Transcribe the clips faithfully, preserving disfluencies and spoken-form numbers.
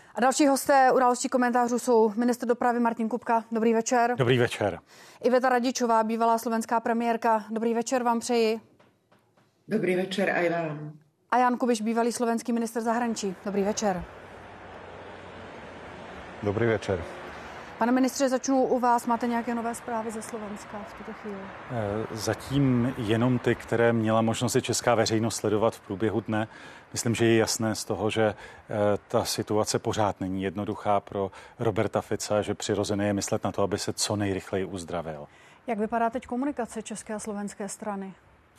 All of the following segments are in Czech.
A další hosté Událostí komentářů jsou ministr dopravy Martin Kupka. Dobrý večer. Dobrý večer. Iveta Radičová, bývalá slovenská premiérka. Dobrý večer vám přeji. Dobrý večer aj vám. A Jan Kubiš, bývalý slovenský ministr zahraničí. Dobrý večer. Dobrý večer. Pane ministře, začnu u vás. Máte nějaké nové zprávy ze Slovenska v tuto chvíli? Zatím jenom ty, které měla možnost i česká veřejnost sledovat v průběhu dne. Myslím, že je jasné z toho, že ta situace pořád není jednoduchá pro Roberta Fica, že přirozené je myslet na to, aby se co nejrychleji uzdravil. Jak vypadá teď komunikace české a slovenské strany?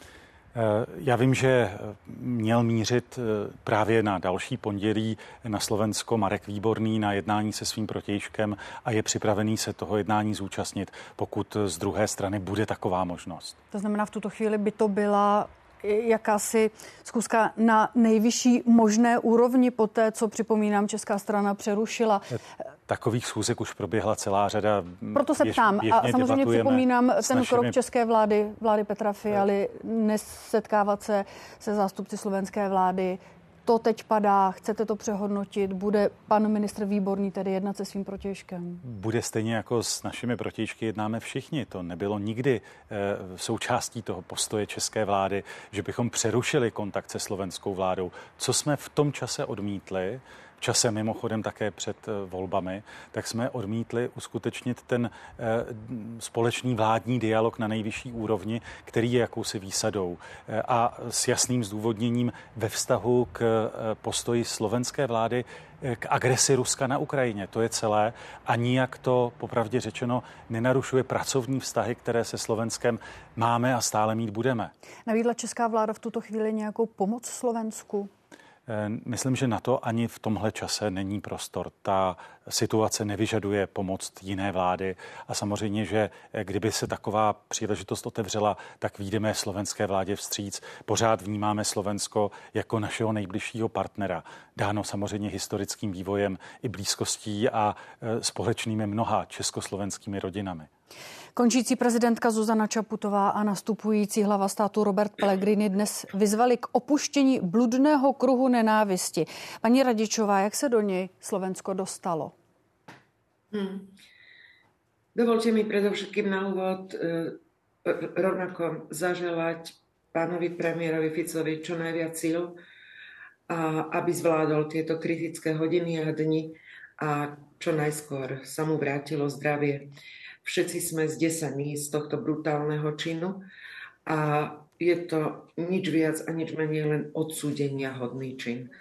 Já vím, že měl mířit právě na další pondělí na Slovensko Marek Výborný na jednání se svým protějškem a je připravený se toho jednání zúčastnit, pokud z druhé strany bude taková možnost. To znamená, v tuto chvíli by to byla jakási schůzka na nejvyšší možné úrovni po té, co, připomínám, česká strana přerušila. Takových schůzek už proběhla celá řada. Proto se ptám. A samozřejmě připomínám ten našimi... krok české vlády, vlády Petra Fialy, nesetkávat se se zástupci slovenské vlády. To teď padá, chcete to přehodnotit? Bude pan ministr Výborný tedy jednat se svým protějškem? Bude stejně jako s našimi protějšky jednáme všichni. To nebylo nikdy e, součástí toho postoje české vlády, že bychom přerušili kontakt se slovenskou vládou. Co jsme v tom čase odmítli, v čase mimochodem také před volbami, tak jsme odmítli uskutečnit ten e, společný vládní dialog na nejvyšší úrovni, který je jakousi výsadou e, a s jasným zdůvodněním ve vztahu k e, postoji slovenské vlády k agresi Ruska na Ukrajině. To je celé a nijak to, popravdě řečeno, nenarušuje pracovní vztahy, které se Slovenskem máme a stále mít budeme. Nabídla česká vláda v tuto chvíli nějakou pomoc Slovensku? Myslím, že na to ani v tomhle čase není prostor. Ta situace nevyžaduje pomoc jiné vlády a samozřejmě, že kdyby se taková příležitost otevřela, tak vyjdeme slovenské vládě vstříc. Pořád vnímáme Slovensko jako našeho nejbližšího partnera. Dáno samozřejmě historickým vývojem i blízkostí a společnými mnoha československými rodinami. Končící prezidentka Zuzana Čaputová a nastupující hlava státu Robert Pellegrini dnes vyzvali k opuštění bludného kruhu nenávisti. Paní Radičová, jak se do něj Slovensko dostalo? Hmm. Dovolte mi predovšetkým na úvod e, rovnako zaželať pánovi premiérovi Ficovi čo najviac síl, a aby zvládol tieto kritické hodiny a dni a čo najskôr sa mu vrátilo zdravie. Všetci sme zdesaní z tohto brutálneho činu a je to nič viac a nič menej len odsúdenia hodný čin.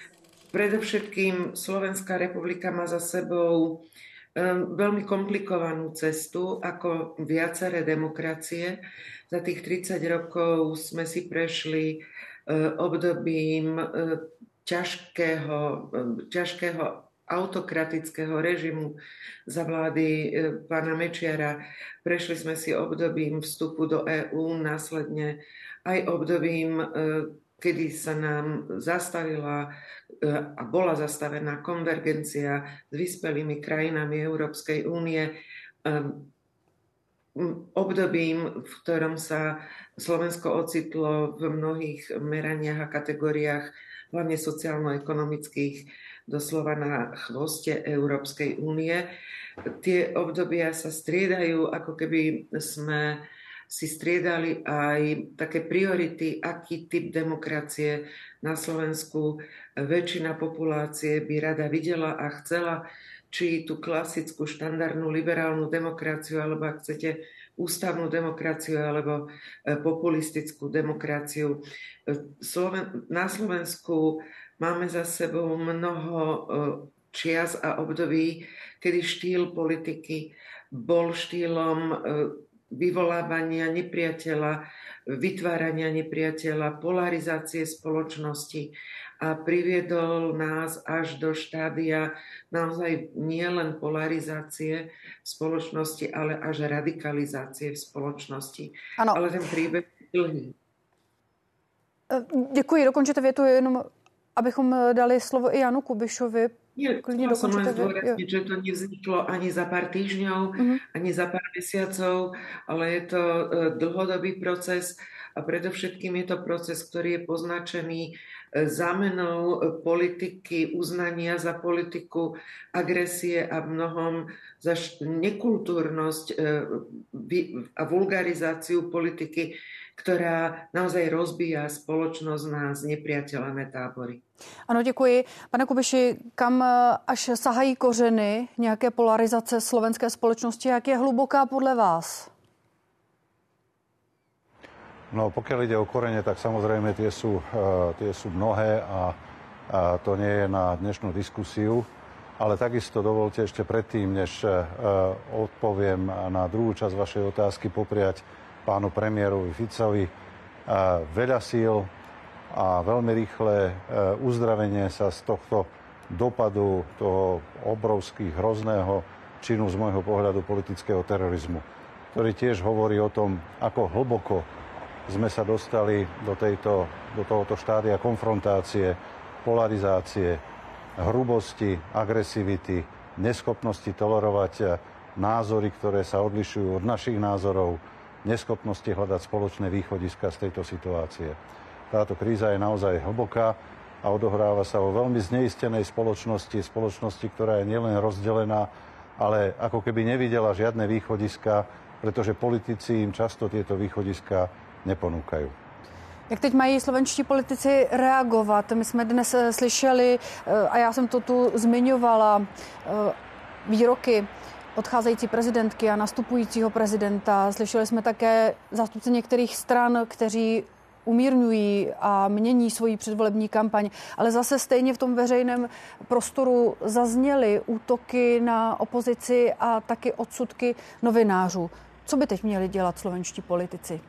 Predovšetkým Slovenská republika má za sebou um, veľmi komplikovanú cestu, ako viaceré demokracie. Za tých tridsať rokov sme si prešli uh, obdobím uh, ťažkého, uh, ťažkého autokratického režimu za vlády pána Mečiara. Prešli sme si obdobím vstupu do EÚ, následne aj obdobím, kedy sa nám zastavila a bola zastavená konvergencia s vyspelými krajinami Európskej únie. Obdobím, v ktorom sa Slovensko ocitlo v mnohých meraniach a kategóriách, hlavne sociálno-ekonomických, doslova na chvoste Európskej únie. Tie obdobia sa striedajú, ako keby sme si striedali aj také priority, aký typ demokracie na Slovensku väčšina populácie by rada videla a chcela, či tú klasickú štandardnú liberálnu demokraciu, alebo ak chcete ústavnú demokraciu, alebo populistickú demokraciu. Na Slovensku máme za sebou mnoho čias a období, kedy štýl politiky bol štýlom vyvolávania nepriateľa, vytvárania nepriateľa, polarizácie spoločnosti a priviedol nás až do štádia naozaj nielen polarizácie v spoločnosti, ale až radikalizácie v spoločnosti. Ano. Ale ten príbeh je dlhý. Děkuji, dokončete větu jenom, abychom dali slovo i Janu Kubišovi. Nie, chcela som len zdôrazniť, že to nevzniklo ani za pár týždňov, uh-huh. ani za pár mesiacov, ale je to dlhodobý proces a predovšetkým je to proces, ktorý je poznačený zámenou politiky uznania za politiku agresie a mnohom za nekultúrnosť a vulgarizáciu politiky, ktorá naozaj rozbíja spoločnosť na znepriateľené tábory. Ano, děkuji. Pane Kubiši, kam až sahají kořeny nějaké polarizace slovenské společnosti? Jak je hluboká podle vás? No, pokiaľ ide o korene, tak samozrejme tie sú, tie sú mnohé a, a to nie je na dnešnú diskusiu. Ale takisto dovolte ešte predtým, než odpoviem na druhú časť vašej otázky, popriať pánu premiérovi Ficovi veľa síl a veľmi rýchle uzdravenie sa z tohto dopadu toho obrovských hrozného činu z môjho pohľadu politického terorizmu, ktorý tiež hovorí o tom, ako hlboko sme sa dostali do, tejto, do tohoto štádia konfrontácie, polarizácie, hrubosti, agresivity, neschopnosti tolerovať názory, ktoré sa odlišujú od našich názorov, neschopnosti hľadať spoločné východiska z tejto situácie. Táto kríza je naozaj hlboká a odohráva sa vo veľmi zneistenej spoločnosti, spoločnosti, ktorá je nielen rozdelená, ale ako keby nevidela žiadne východiska, pretože politici im často tieto východiska neponúkajú. Jak teď mají slovenští politici reagovat? My jsme dnes slyšeli, a já jsem to tu zmiňovala, výroky odcházející prezidentky a nastupujícího prezidenta. Slyšeli jsme také zástupce některých stran, kteří umírňují a mění svoji předvolební kampaň, ale zase stejně v tom veřejném prostoru zazněly útoky na opozici a taky odsudky novinářů. Co by teď měli dělat slovenští politici?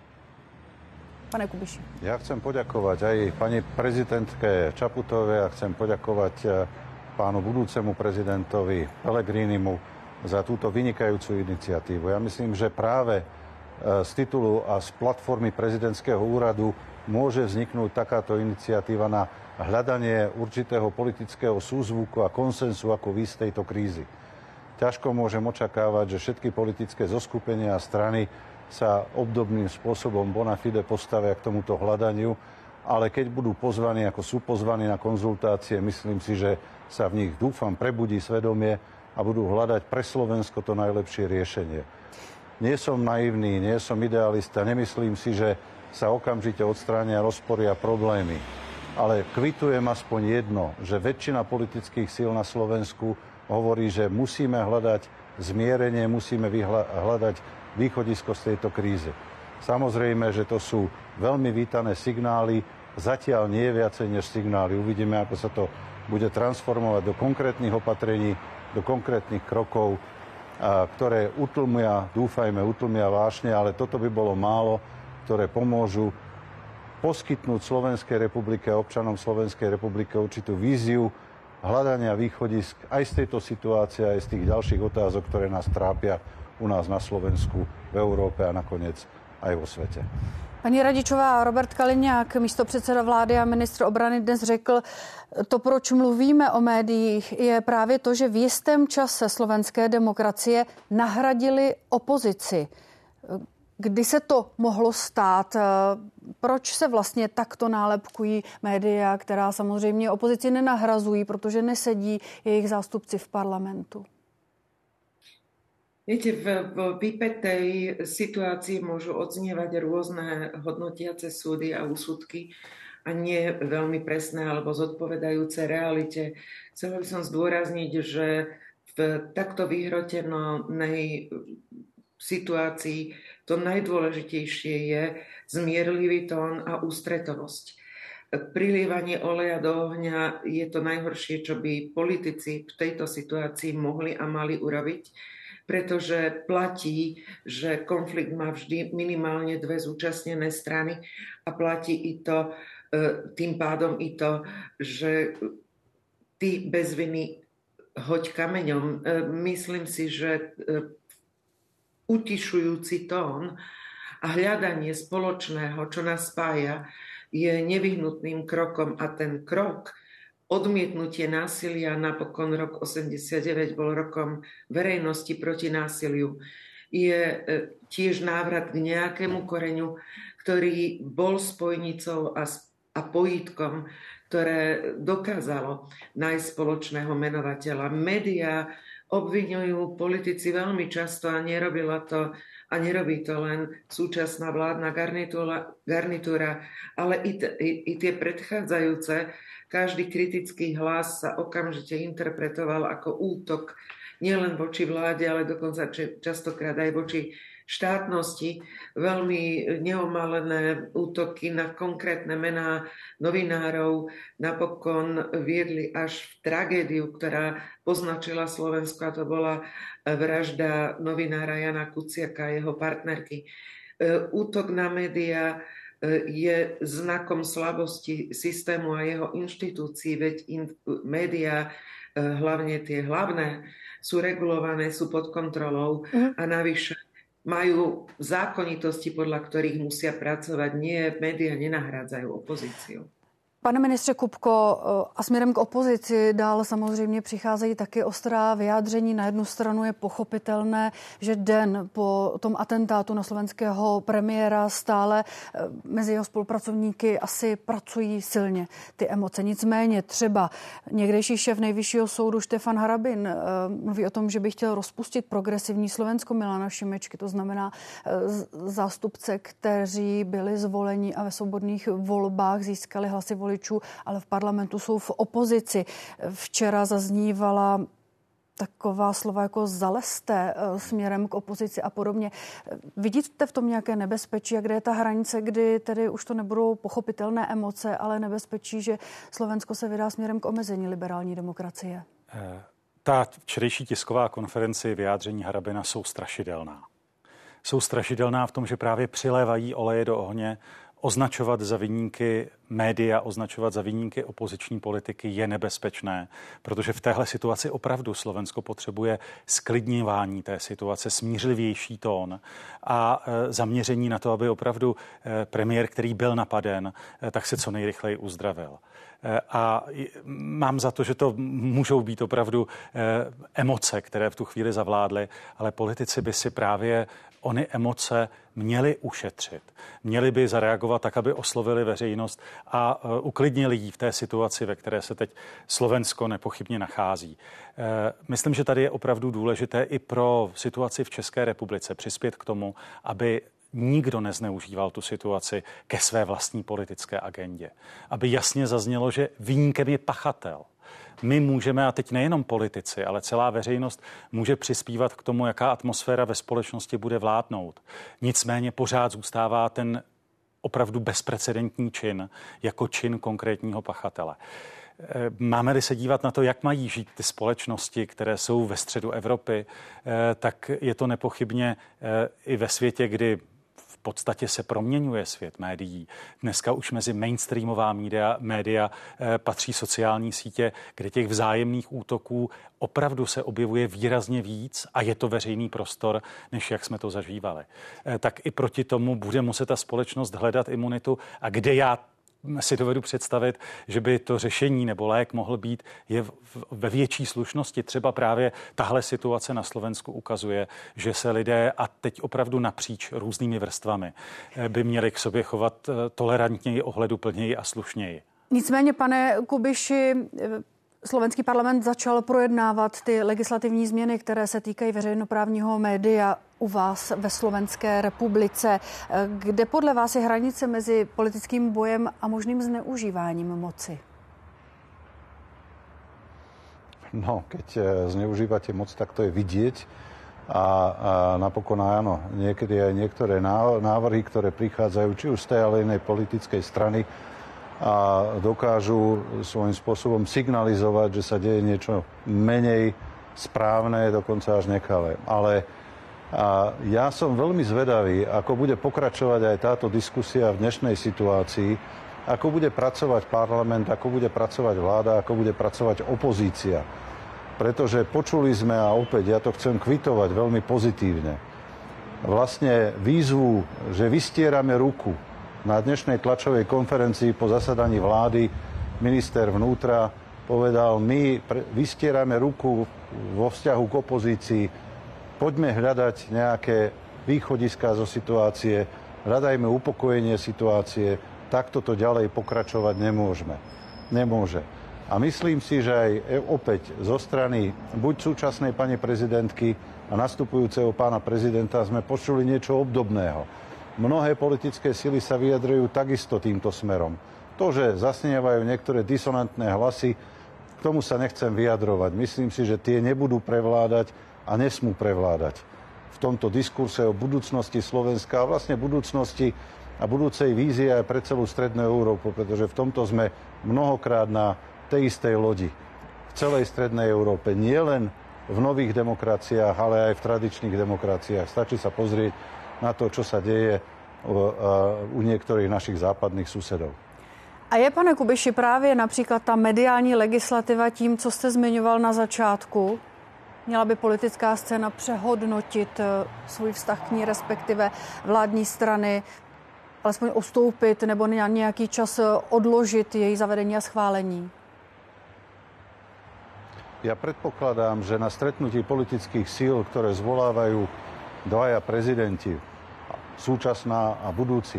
Pane Kubiši. Ja chcem poďakovať aj pani prezidentke Čaputovej a chcem poďakovať pánu budúcemu prezidentovi Pellegrinimu za túto vynikajúcu iniciatívu. Ja myslím, že práve z titulu a z platformy prezidentského úradu môže vzniknúť takáto iniciatíva na hľadanie určitého politického súzvuku a konsensu ako výjsť z tejto krízy. Ťažko môžem očakávať, že všetky politické zoskupenia a strany sa obdobným spôsobom bona fide postavia k tomuto hľadaniu, ale keď budú pozvaní, ako sú pozvaní na konzultácie, myslím si, že sa v nich, dúfam, prebudí svedomie a budú hľadať pre Slovensko to najlepšie riešenie. Nie som naivný, nie som idealista, nemyslím si, že sa okamžite odstránia rozpory a problémy, ale kvitujem aspoň jedno, že väčšina politických síl na Slovensku hovorí, že musíme hľadať zmierenie, musíme hľadať východisko z tejto krízy. Samozrejme, že to sú veľmi vítané signály, zatiaľ nie je viacej než signály. Uvidíme, ako sa to bude transformovať do konkrétnych opatrení, do konkrétnych krokov, ktoré utlmia, dúfajme, utlmia vášne, ale toto by bolo málo, ktoré pomôžu poskytnúť Slovenskej republike a občanom Slovenskej republike určitú víziu hľadania východisk aj z tejto situácie, aj z tých ďalších otázok, ktoré nás trápia u nás na Slovensku, v Európe a nakoniec aj vo svete. Paní Radičová, Robert Kaliňák, místopředseda vlády a ministr obrany, dnes řekl, to, proč mluvíme o médiích, je právě to, že v jistém čase slovenské demokracie nahradili opozici. Kdy se to mohlo stát? Proč se vlastně takto nálepkují média, která samozřejmě opozici nenahrazují, protože nesedí jejich zástupci v parlamentu? Viete, v, v vypätej situácii môžu odznievať rôzne hodnotiace súdy a úsudky a nie veľmi presné alebo zodpovedajúce realite. Chcela by som zdôrazniť, že v takto vyhrotenej situácii to najdôležitejšie je zmierlivý tón a ústretovosť. Prilievanie oleja do ohňa je to najhoršie, čo by politici v tejto situácii mohli a mali urobiť, pretože platí, že konflikt má vždy minimálne dve zúčastnené strany a platí i to, tým pádom i to, že ty bez viny hoď kameňom. Myslím si, že utišujúci tón a hľadanie spoločného, čo nás spája, je nevyhnutným krokom a ten krok odmietnutie násilia, napokon rok osemdesiatdeväť bol rokom verejnosti proti násiliu, je tiež návrat k nejakému koreňu, ktorý bol spojnicou a a pojítkom, ktoré dokázalo nájsť spoločného menovateľa. Média obviňujú politici veľmi často a nerobila to a nerobí to len súčasná vládna garnitúra, garnitúra ale i, t- i, i tie predchádzajúce. Každý kritický hlas sa okamžite interpretoval ako útok nielen voči vláde, ale dokonca častokrát aj voči štátnosti. Veľmi neomalené útoky na konkrétne mená novinárov napokon viedli až v tragédiu, ktorá poznačila Slovensko, a to bola vražda novinára Jana Kuciaka a jeho partnerky. Útok na médiá je znakom slabosti systému a jeho inštitúcií, veď in, médiá, hlavne tie hlavné, sú regulované, sú pod kontrolou mm. a navyše majú zákonitosti, podľa ktorých musia pracovať. Nie, média nenahrádzajú opozíciu. Pane ministře Kupko, a směrem k opozici dál samozřejmě přicházejí taky ostrá vyjádření. Na jednu stranu je pochopitelné, že den po tom atentátu na slovenského premiéra stále mezi jeho spolupracovníky asi pracují silně ty emoce. Nicméně třeba někdejší šéf Nejvyššího soudu Štefan Harabin mluví o tom, že by chtěl rozpustit progresivní Slovensko Milana Šimečky, to znamená zástupce, kteří byli zvoleni a ve svobodných volbách získali hlasy voličů, ale v parlamentu jsou v opozici. Včera zaznívala taková slova jako zalezte směrem k opozici a podobně. Vidíte v tom nějaké nebezpečí a kde je ta hranice, kdy tedy už to nebudou pochopitelné emoce, ale nebezpečí, že Slovensko se vydá směrem k omezení liberální demokracie? Ta včerejší tisková konferenci vyjádření Harabina jsou strašidelná. Jsou strašidelná v tom, že právě přilévají oleje do ohně. Označovat za viníky média, označovat za viníky opoziční politiky je nebezpečné, protože v téhle situaci opravdu Slovensko potřebuje sklidňování té situace, smířlivější tón a zaměření na to, aby opravdu premiér, který byl napaden, tak se co nejrychleji uzdravil. A mám za to, že to můžou být opravdu emoce, které v tu chvíli zavládly, ale politici by si právě ony emoce měli ušetřit. Měli by zareagovat tak, aby oslovili veřejnost a uklidnili jí v té situaci, ve které se teď Slovensko nepochybně nachází. Myslím, že tady je opravdu důležité i pro situaci v České republice přispět k tomu, aby nikdo nezneužíval tu situaci ke své vlastní politické agendě. Aby jasně zaznělo, že viníkem je pachatel. My můžeme, a teď nejenom politici, ale celá veřejnost může přispívat k tomu, jaká atmosféra ve společnosti bude vládnout. Nicméně pořád zůstává ten opravdu bezprecedentní čin jako čin konkrétního pachatele. Máme-li se dívat na to, jak mají žít ty společnosti, které jsou ve středu Evropy, tak je to nepochybně i ve světě, kdy v podstatě se proměňuje svět médií. Dneska už mezi mainstreamová média, média eh, patří sociální sítě, kde těch vzájemných útoků opravdu se objevuje výrazně víc a je to veřejný prostor, než jak jsme to zažívali. Eh, tak i proti tomu bude muset ta společnost hledat imunitu a kde já si dovedu představit, že by to řešení nebo lék mohl být je ve větší slušnosti. Třeba právě tahle situace na Slovensku ukazuje, že se lidé, a teď opravdu napříč různými vrstvami, by měli k sobě chovat tolerantněji, ohleduplněji a slušněji. Nicméně, pane Kubiši, slovenský parlament začal projednávat ty legislativní změny, které se týkají veřejnoprávního média u vás ve Slovenské republice. Kde podle vás je hranice mezi politickým bojem a možným zneužíváním moci? No, keď zneužívate moc, tak to je vidieť. A, a napokon áno, niekedy aj niektoré návrhy, ktoré prichádzajú či už z tej, ale inej politickej strany, a dokážu svojím spôsobom signalizovať, že sa deje niečo menej správne, dokonca až nekalé. Ale a ja som veľmi zvedavý, ako bude pokračovať aj táto diskusia v dnešnej situácii, ako bude pracovať parlament, ako bude pracovať vláda, ako bude pracovať opozícia. Pretože počuli sme, a opäť ja to chcem kvitovať veľmi pozitívne, vlastne výzvu, že vystierame ruku. Na dnešnej tlačovej konferencii po zasadaní vlády minister vnútra povedal, my vystierame ruku vo vzťahu k opozícii, poďme hľadať nejaké východiská zo situácie, hľadajme upokojenie situácie, takto to ďalej pokračovať nemôžeme. Nemôže. A myslím si, že aj opäť zo strany buď súčasnej pani prezidentky a nastupujúceho pána prezidenta sme počuli niečo obdobného. Mnohé politické sily sa vyjadrujú takisto týmto smerom. To, že zasnievajú niektoré disonantné hlasy, k tomu sa nechcem vyjadrovať. Myslím si, že tie nebudú prevládať a nesmú prevládať v tomto diskurse o budúcnosti Slovenska a vlastne budúcnosti a budúcej vízie aj pre celú strednú Európu, pretože v tomto sme mnohokrát na tej istej lodi. V celej strednej Európe, nie len v nových demokraciách, ale aj v tradičných demokraciách. Stačí sa pozrieť na to, čo sa deje u, u niektorých našich západných susedov. A je, pane Kubiši, právě například ta mediální legislativa tím, co jste zmiňoval na začátku? Měla by politická scéna přehodnotit svůj vztah k ní, respektive vládní strany, alespoň ustoupit nebo na nějaký čas odložit její zavedení a schválení? Ja predpokladám, že na stretnutí politických síl, ktoré zvolávajú dvaja prezidenti, súčasná a budúci,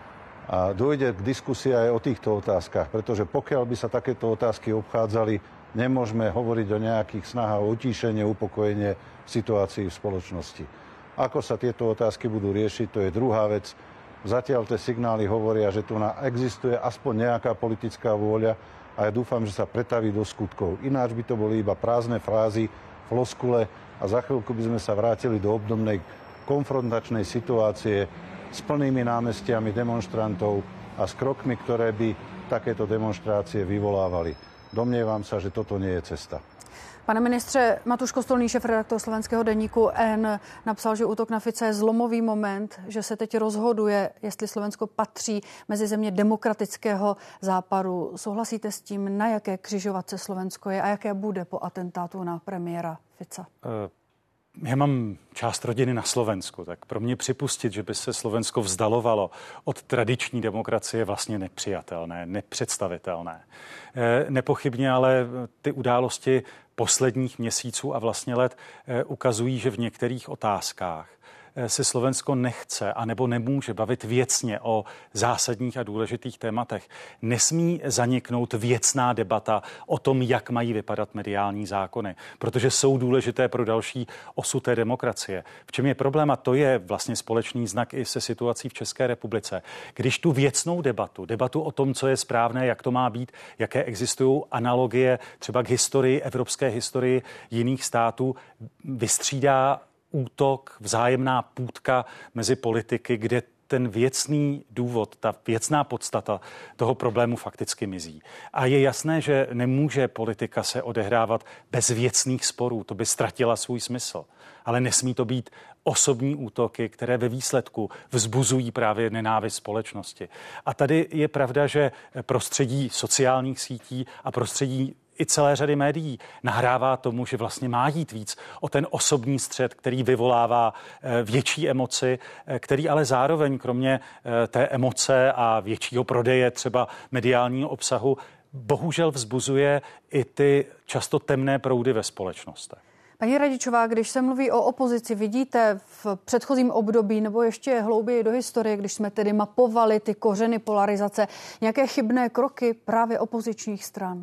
a dojde k diskusii aj o týchto otázkach, pretože pokiaľ by sa takéto otázky obchádzali, nemôžeme hovoriť o nejakých snahách o utíšenie, upokojenie situácií v spoločnosti. Ako sa tieto otázky budú riešiť, to je druhá vec. Zatiaľ tie signály hovoria, že tu existuje aspoň nejaká politická vôľa a ja dúfam, že sa pretaví do skutkov. Ináč by to boli iba prázdne frázy, floskule a za chvíľku by sme sa vrátili do obdobnej konfrontačnej situácie s plnými námestiami demonstrantov a s krokmi, ktoré by takéto demonstrácie vyvolávali. Domnievam sa, že toto nie je cesta. Pane ministře, Matuš Kostolný, šéfredaktor slovenského deníku N, napsal, že útok na Fica je zlomový moment, že se teď rozhoduje, jestli Slovensko patří mezi země demokratického západu. Souhlasíte s tím, na jaké křižovatce Slovensko je a jaké bude po atentátu na premiéra Fica? Uh. Já mám část rodiny na Slovensku, tak pro mě připustit, že by se Slovensko vzdalovalo od tradiční demokracie, je vlastně nepřijatelné, nepředstavitelné. Nepochybně ale ty události posledních měsíců a vlastně let ukazují, že v některých otázkách se Slovensko nechce anebo nemůže bavit věcně o zásadních a důležitých tématech. Nesmí zaniknout věcná debata o tom, jak mají vypadat mediální zákony, protože jsou důležité pro další osud té demokracie. V čem je problém, a to je vlastně společný znak i se situací v České republice. Když tu věcnou debatu, debatu o tom, co je správné, jak to má být, jaké existují analogie třeba k historii, evropské historii jiných států, vystřídá útok, vzájemná půtka mezi politiky, kde ten věcný důvod, ta věcná podstata toho problému fakticky mizí. A je jasné, že nemůže politika se odehrávat bez věcných sporů, to by ztratila svůj smysl. Ale nesmí to být osobní útoky, které ve výsledku vzbuzují právě nenávist společnosti. A tady je pravda, že prostředí sociálních sítí a prostředí i celé řady médií nahrává tomu, že vlastně má jít víc o ten osobní střet, který vyvolává větší emoci, který ale zároveň kromě té emoce a většího prodeje třeba mediálního obsahu bohužel vzbuzuje i ty často temné proudy ve společnostech. Paní Radičová, když se mluví o opozici, vidíte v předchozím období nebo ještě hlouběji do historie, když jsme tedy mapovali ty kořeny polarizace, nějaké chybné kroky právě opozičních stran?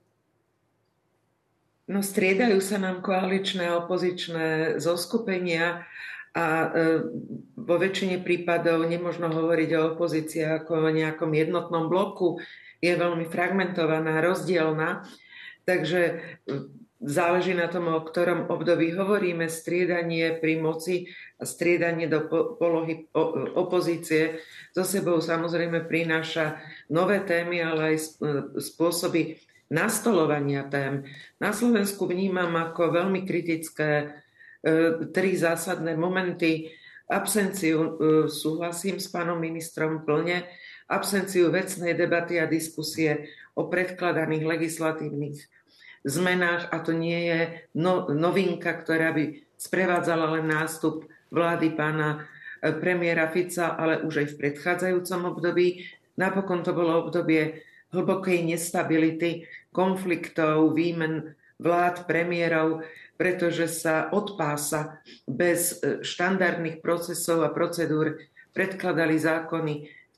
No, striedajú sa nám koaličné a opozičné zoskupenia a e, vo väčšine prípadov nemožno hovoriť o opozícii ako o nejakom jednotnom bloku. Je veľmi fragmentovaná, rozdielna, takže záleží na tom, o ktorom období hovoríme. Striedanie pri moci a striedanie do polohy opozície so sebou samozrejme prináša nové témy, ale aj spôsoby nastolovania tém. Na Slovensku vnímam ako veľmi kritické e, tri zásadné momenty. Absenciu, e, súhlasím s pánom ministrom plne, absenciu vecnej debaty a diskusie o predkladaných legislatívnych zmenách, a to nie je no, novinka, ktorá by sprevádzala len nástup vlády pána premiéra Fica, ale už aj v predchádzajúcom období. Napokon to bolo obdobie hlbokej nestability, konfliktov, výmen vlád, premiérov, pretože sa od pása bez štandardných procesov a procedúr predkladali zákony,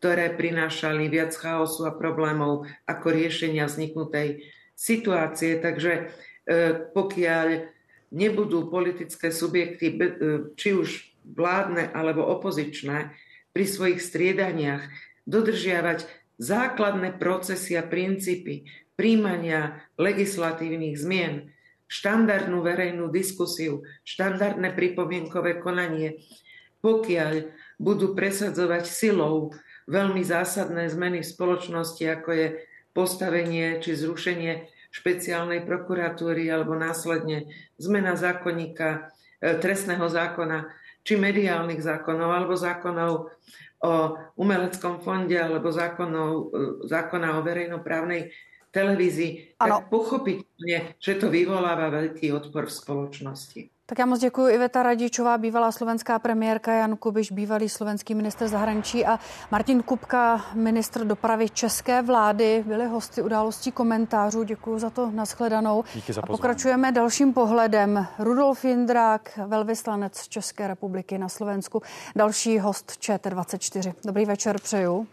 ktoré prinášali viac chaosu a problémov ako riešenia vzniknutej situácie. Takže pokiaľ nebudú politické subjekty, či už vládne alebo opozičné, pri svojich striedaniach dodržiavať základné procesy a princípy príjmania legislatívnych zmien, štandardnú verejnú diskusiu, štandardné pripomienkové konanie, pokiaľ budú presadzovať silou veľmi zásadné zmeny v spoločnosti, ako je postavenie či zrušenie špeciálnej prokuratúry alebo následne zmena zákonníka, trestného zákona, či mediálnych zákonov, alebo zákonov o umeleckom fonde, alebo zákonov, zákona o verejnoprávnej televízii, ano. Tak pochopiteľne, že to vyvoláva veľký odpor v spoločnosti. Tak já moc děkuji. Iveta Radičová, bývalá slovenská premiérka, Jan Kubiš, bývalý slovenský ministr zahraničí a Martin Kupka, ministr dopravy české vlády, byli hosty Událostí komentářů. Děkuji za to, nashledanou. Díky za pozvání. A pokračujeme dalším pohledem. Rudolf Jindrák, velvyslanec České republiky na Slovensku, další host Č T dvacet čtyři. Dobrý večer, přeju.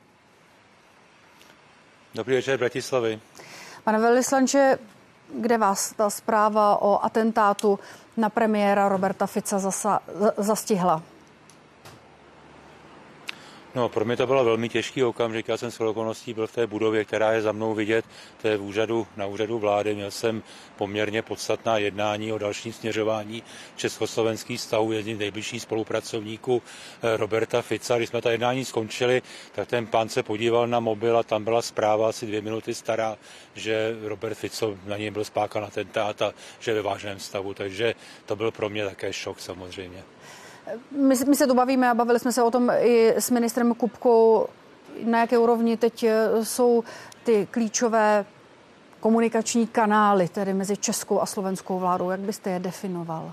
Dobrý večer, Bratislavy. Pane velvyslanče, kde vás ta zpráva o atentátu na premiéra Roberta Fica zasa, zastihla? No, pro mě to bylo velmi těžký okamžik. Já jsem s okolností byl v té budově, která je za mnou vidět, to je v úřadu, na úřadu vlády. Měl jsem poměrně podstatná jednání o dalším směřování československých vztahů, jedním z nejbližších spolupracovníků Roberta Fica. Když jsme ta jednání skončili, tak ten pán se podíval na mobil a tam byla zpráva asi dvě minuty stará, že Robert Fico, na něj byl spáchán atentát a že je ve vážném stavu. Takže to byl pro mě také šok samozřejmě. My, my se tu bavíme a bavili jsme se o tom i s ministrem Kupkou, na jaké úrovni teď jsou ty klíčové komunikační kanály, tedy mezi českou a slovenskou vládou. Jak byste je definoval?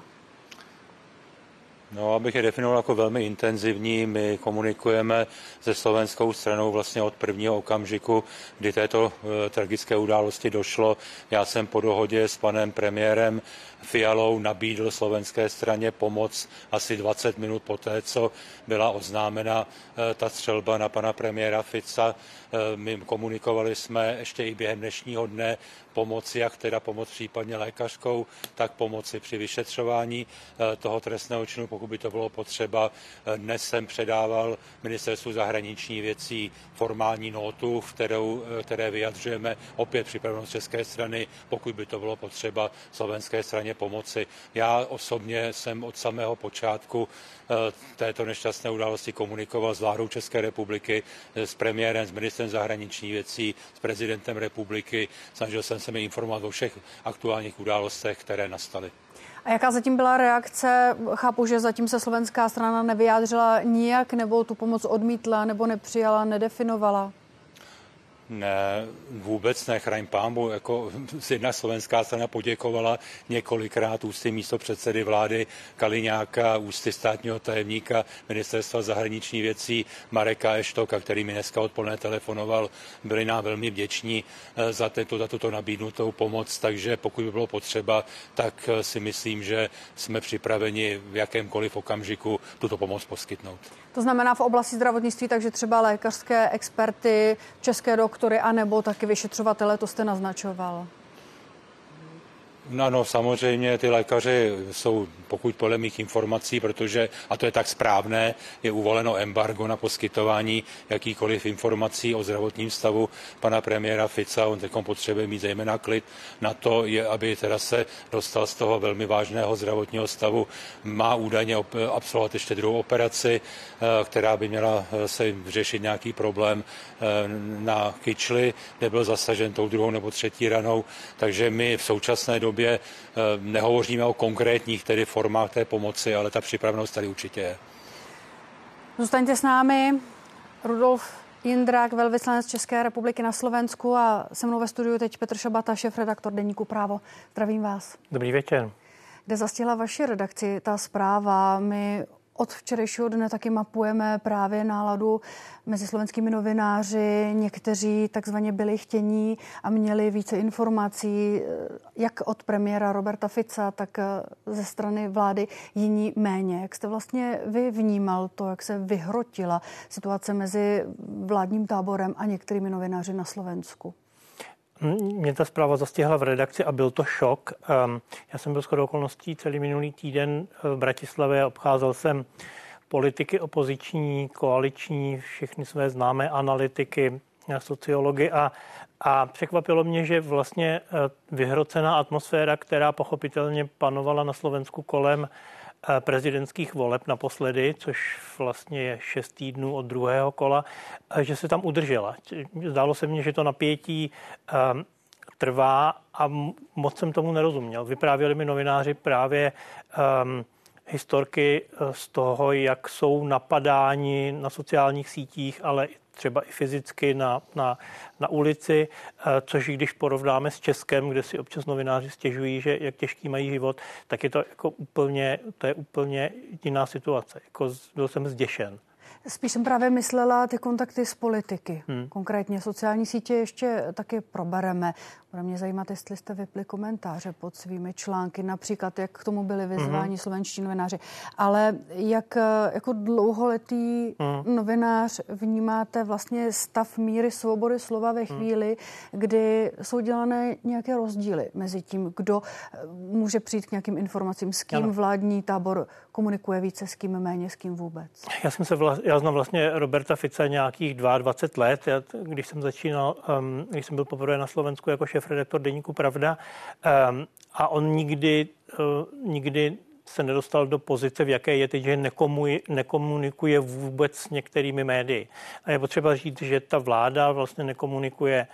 No, abych je definoval jako velmi intenzivní, my komunikujeme se slovenskou stranou vlastně od prvního okamžiku, kdy této e, tragické události došlo. Já jsem po dohodě s panem premiérem Fialou nabídl slovenské straně pomoc asi dvacet minut poté, co byla oznámena e, ta střelba na pana premiéra Fica. E, my komunikovali jsme ještě i během dnešního dne pomoci, jak teda pomoc případně lékařskou, tak pomoci při vyšetřování e, toho trestného činu, pokud by to bylo potřeba. Dnes jsem předával ministerstvu zahraničních věcí formální notu, v kterou, které vyjadřujeme opět připravenost české strany, pokud by to bylo potřeba slovenské straně pomoci. Já osobně jsem od samého počátku této nešťastné události komunikoval s vládou České republiky, s premiérem, s ministrem zahraničních věcí, s prezidentem republiky. Snažil jsem se mi informovat o všech aktuálních událostech, které nastaly. A jaká zatím byla reakce? Chápu, že zatím se slovenská strana nevyjádřila nijak, nebo tu pomoc odmítla, nebo nepřijala, nedefinovala? Ne, vůbec ne, chraň pánbu. Jako jedna slovenská strana poděkovala několikrát ústy místopředsedy vlády Kaliňáka, ústy státního tajemníka ministerstva zahraničních věcí Mareka Eštoka, který mi dneska odpoledne telefonoval. Byli nám velmi vděční za, této, za tuto nabídnutou pomoc, takže pokud by bylo potřeba, tak si myslím, že jsme připraveni v jakémkoliv okamžiku tuto pomoc poskytnout. To znamená v oblasti zdravotnictví, takže třeba lékařské experty, české doktory, anebo taky vyšetřovatele, to jste naznačoval. No, no, samozřejmě ty lékaři jsou, pokud podle mých informací, protože, a to je tak správné, je uvoleno embargo na poskytování jakýkoliv informací o zdravotním stavu pana premiéra Fica. On teď potřebuje mít zejména klid na to, je, aby teda se dostal z toho velmi vážného zdravotního stavu. Má údajně op- absolvovat ještě druhou operaci, která by měla se řešit nějaký problém na kyčli, kde byl zasažen tou druhou nebo třetí ranou. Takže my v současné době nehovoříme o konkrétních tedy formách té pomoci, ale ta připravenost tady určitě je. Zůstaňte s námi. Rudolf Jindrák, velvyslanec České republiky na Slovensku, a se mnou ve studiu teď Petr Šabata, šéfredaktor deníku Právo. Zdravím vás. Dobrý večer. Kde zastihla vaši redakci ta zpráva? My od včerejšího dne taky mapujeme právě náladu mezi slovenskými novináři. Někteří takzvaně byli chtění a měli více informací, jak od premiéra Roberta Fica, tak ze strany vlády, jiní méně. Jak jste vlastně vy vnímal to, jak se vyhrotila situace mezi vládním táborem a některými novináři na Slovensku? Mě ta zpráva zastihla v redakci a byl to šok. Já jsem byl shodou okolností celý minulý týden v Bratislavě a obcházel jsem politiky opoziční, koaliční, všechny své známé analytiky, sociology a, a překvapilo mě, že vlastně vyhrocená atmosféra, která pochopitelně panovala na Slovensku kolem prezidentských voleb naposledy, což vlastně je šest týdnů od druhého kola, že se tam udržela. Zdálo se mně, že to napětí um, trvá a moc jsem tomu nerozuměl. Vyprávěli mi novináři právě um, historky z toho, jak jsou napadáni na sociálních sítích, ale třeba i fyzicky na, na, na ulici, což když porovnáme s Českem, kde si občas novináři stěžují, že jak těžký mají život, tak je to jako úplně, to je úplně jiná situace. Jako byl jsem zděšen. Spíš jsem právě myslela ty kontakty s politiky. Hmm. Konkrétně sociální sítě ještě taky probereme. Bude mě zajímat, jestli jste vypli komentáře pod svými články, například jak k tomu byli vyzváni hmm. slovenští novináři. Ale jak jako dlouholetý hmm. novinář vnímáte vlastně stav míry svobody slova ve chvíli, hmm. kdy jsou dělané nějaké rozdíly mezi tím, kdo může přijít k nějakým informacím, s kým ano. vládní tábor komunikuje více, s kým méně, s kým vůbec? Já jsem se vla, já znám vlastně Roberta Fica nějakých dvacet dva let. Já, když jsem začínal, um, když jsem byl poprvé na Slovensku jako šéfredaktor deníku Pravda, um, a on nikdy, uh, nikdy se nedostal do pozice, v jaké je teď, že nekomu, nekomunikuje vůbec s některými médii. A je potřeba říct, že ta vláda vlastně nekomunikuje.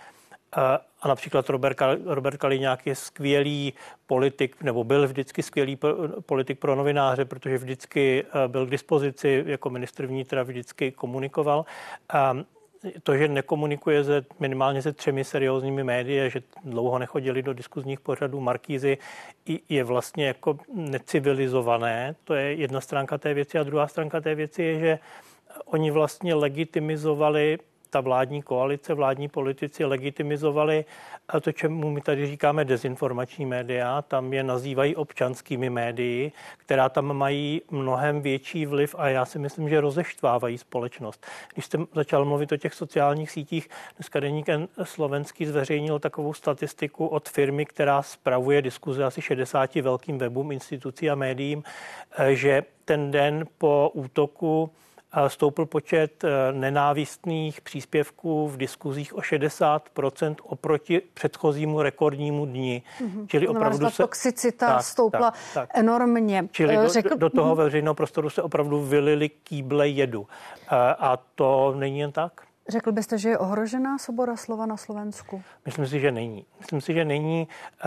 A například Robert, Robert Kaliňák je skvělý politik, nebo byl vždycky skvělý politik pro novináře, protože vždycky byl k dispozici, jako ministr vnitra vždycky komunikoval. A to, že nekomunikuje se, minimálně se třemi seriózními médii, že dlouho nechodili do diskuzních pořadů Markízy, je vlastně jako necivilizované. To je jedna stránka té věci. A druhá stránka té věci je, že oni vlastně legitimizovali ta vládní koalice, vládní politici legitimizovali to, čemu my tady říkáme dezinformační média, tam je nazývají občanskými médii, která tam mají mnohem větší vliv a já si myslím, že rozeštvávají společnost. Když jste začal mluvit o těch sociálních sítích, dneska deník slovenský zveřejnil takovou statistiku od firmy, která spravuje diskuze asi šedesáti velkým webům, institucí a médiím, že ten den po útoku stoupl počet nenávistných příspěvků v diskuzích o šedesát procent oproti předchozímu rekordnímu dni. Mm-hmm. Čili opravdu se toxicita tak, stoupla tak, tak. enormně. Čili do, Řekl... do toho veřejného prostoru se opravdu vylily kýble jedu. A to není jen tak. Řekl byste, že je ohrožená svoboda slova na Slovensku? Myslím si, že není. Myslím si, že není.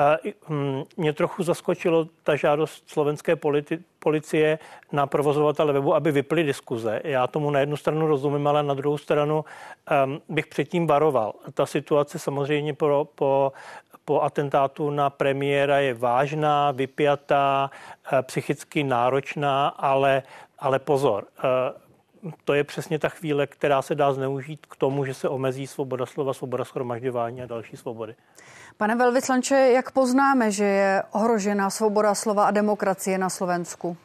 Mě trochu zaskočilo ta žádost slovenské politi- policie na provozovatele webu, aby vypli diskuze. Já tomu na jednu stranu rozumím, ale na druhou stranu um, bych předtím varoval. Ta situace samozřejmě pro, po, po atentátu na premiéra je vážná, vypjatá, psychicky náročná, ale, ale pozor. To je přesně ta chvíle, která se dá zneužít k tomu, že se omezí svoboda slova, svoboda shromažďování a další svobody. Pane velvyslanče, jak poznáme, že je ohrožena svoboda slova a demokracie na Slovensku?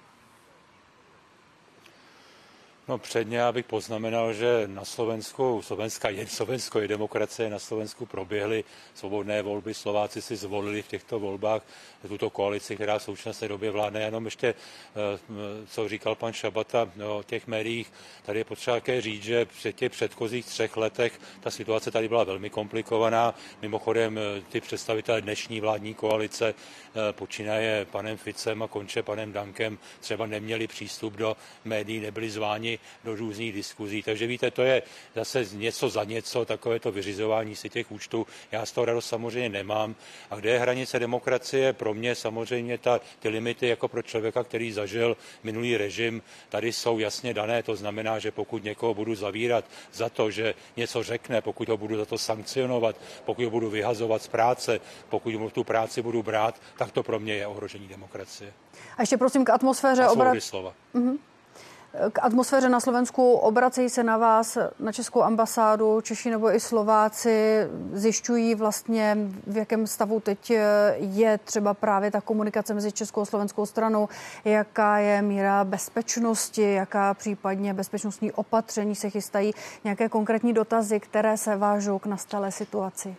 No předně já bych poznamenal, že na Slovensku, Slovenská je, Slovensko je demokracie, na Slovensku proběhly svobodné volby, Slováci si zvolili v těchto volbách tuto koalici, která v současné době vládne. Jenom ještě, co říkal pan Šabata o těch médiích, tady je potřeba také říct, že před těch předchozích třech letech ta situace tady byla velmi komplikovaná. Mimochodem ty představitelé dnešní vládní koalice počínaje panem Ficem a konče panem Dankem třeba neměli přístup do médií, nebyli zváni do různých diskuzí. Takže víte, to je zase něco za něco, takové to vyřizování si těch účtů. Já z toho radost samozřejmě nemám. A kde je hranice demokracie? Pro mě samozřejmě ta, ty limity jako pro člověka, který zažil minulý režim, tady jsou jasně dané. To znamená, že pokud někoho budu zavírat za to, že něco řekne, pokud ho budu za to sankcionovat, pokud ho budu vyhazovat z práce, pokud mu tu práci budu brát, tak to pro mě je ohrožení demokracie. A ještě prosím k atmosféře obrat... slova. Mm-hmm. k atmosféře na Slovensku. Obracejí se na vás, na českou ambasádu, Češi nebo i Slováci, zjišťují vlastně, v jakém stavu teď je třeba právě ta komunikace mezi českou a slovenskou stranou, jaká je míra bezpečnosti, jaká případně bezpečnostní opatření se chystají, nějaké konkrétní dotazy, které se vážou k nastalé situaci.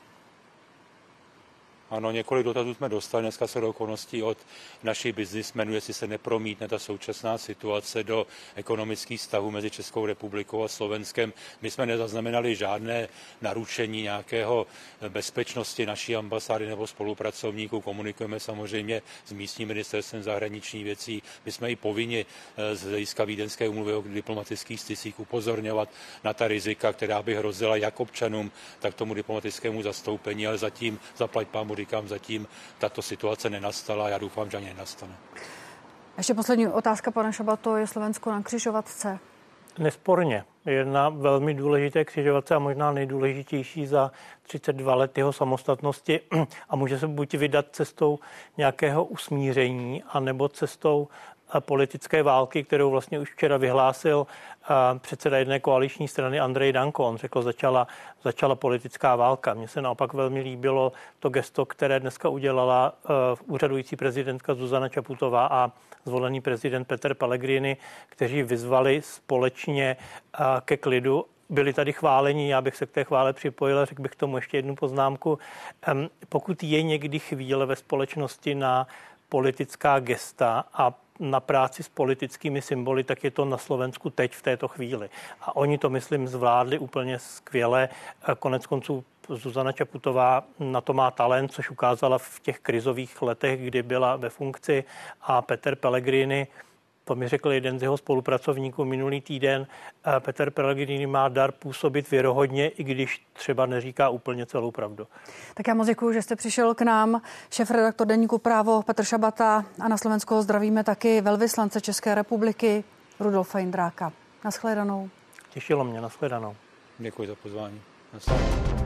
Ano, několik dotazů jsme dostali dneska se do okolností od našich biznismenů, jestli se nepromítne ta současná situace do ekonomických vztahů mezi Českou republikou a Slovenskem. My jsme nezaznamenali žádné narušení nějakého bezpečnosti naší ambasády nebo spolupracovníků. Komunikujeme samozřejmě s místním ministerstvem zahraničních věcí. My jsme i povinni z hlediska Vídeňské úmluvy o diplomatických stycích upozorňovat na ta rizika, která by hrozila jak občanům, tak tomu diplomatickému zastoupení, ale zatím zaplať pámu říkám, zatím tato situace nenastala a já doufám, že ani nenastane. Ještě poslední otázka, pane Šabato, je Slovensko na křižovatce? Nesporně. Jedna velmi důležité křižovatce a možná nejdůležitější za třicet dva let jeho samostatnosti a může se buď vydat cestou nějakého usmíření anebo cestou politické války, kterou vlastně už včera vyhlásil předseda jedné koaliční strany Andrej Danko. On řekl, začala, začala politická válka. Mně se naopak velmi líbilo to gesto, které dneska udělala úřadující prezidentka Zuzana Čaputová a zvolený prezident Peter Pellegrini, kteří vyzvali společně ke klidu. Byli tady chválení, já bych se k té chvále připojil a řekl bych k tomu ještě jednu poznámku. Pokud je někdy chvíle ve společnosti na politická gesta a na práci s politickými symboly, tak je to na Slovensku teď v této chvíli. A oni to, myslím, zvládli úplně skvěle. Konec konců Zuzana Čaputová na to má talent, což ukázala v těch krizových letech, kdy byla ve funkci, a Peter Pellegrini, to mi řekl jeden z jeho spolupracovníků minulý týden, Peter Pellegrini má dar působit věrohodně, i když třeba neříká úplně celou pravdu. Tak já moc děkuju, že jste přišel k nám. Šéfredaktor deníku Právo Petr Šabata, a na Slovensku zdravíme taky velvyslance České republiky Rudolfa Jindráka. Nashledanou. Těšilo mě, nashledanou. Děkuji za pozvání. Nashledanou.